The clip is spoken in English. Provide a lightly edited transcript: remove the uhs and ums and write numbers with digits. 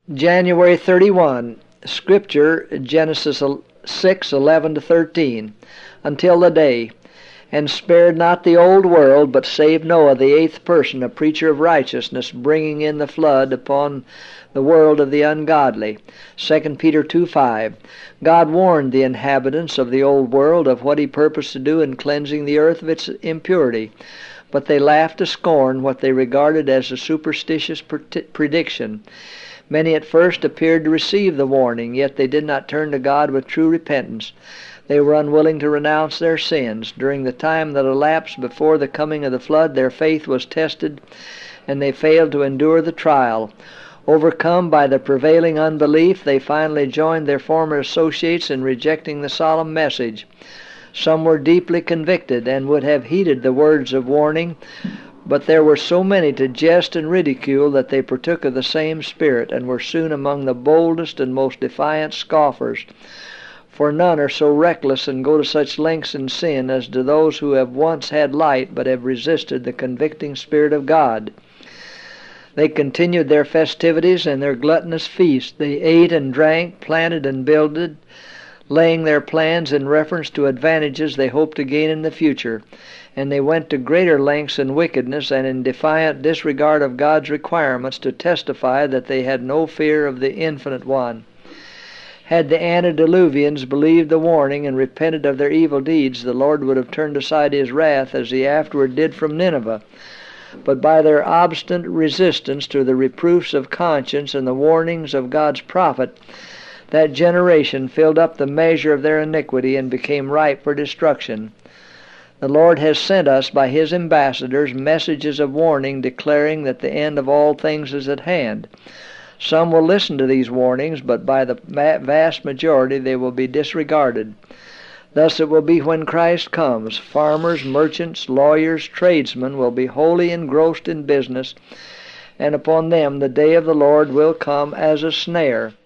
January 31. Scripture, Genesis 6:11-13. Until the day, and spared not the old world, but saved Noah, the eighth person, a preacher of righteousness, bringing in the flood upon the world of the ungodly. 2 Peter 2:5. God warned the inhabitants of the old world of what he purposed to do in cleansing the earth of its impurity, but they laughed to scorn what they regarded as a superstitious prediction. Many at first appeared to receive the warning, yet they did not turn to God with true repentance. They were unwilling to renounce their sins. During the time that elapsed before the coming of the flood, their faith was tested, and they failed to endure the trial. Overcome by the prevailing unbelief, they finally joined their former associates in rejecting the solemn message. Some were deeply convicted and would have heeded the words of warning, but there were so many to jest and ridicule that they partook of the same spirit, and were soon among the boldest and most defiant scoffers. For none are so reckless and go to such lengths in sin as do those who have once had light but have resisted the convicting Spirit of God. They continued their festivities and their gluttonous feast. They ate and drank, planted and builded, laying their plans in reference to advantages they hoped to gain in the future. And they went to greater lengths in wickedness and in defiant disregard of God's requirements to testify that they had no fear of the Infinite One. Had the antediluvians believed the warning and repented of their evil deeds, the Lord would have turned aside his wrath as he afterward did from Nineveh. But by their obstinate resistance to the reproofs of conscience and the warnings of God's prophet, that generation filled up the measure of their iniquity and became ripe for destruction. The Lord has sent us by his ambassadors messages of warning, declaring that the end of all things is at hand. Some will listen to these warnings, but by the vast majority they will be disregarded. Thus it will be when Christ comes. Farmers, merchants, lawyers, tradesmen will be wholly engrossed in business, and upon them the day of the Lord will come as a snare.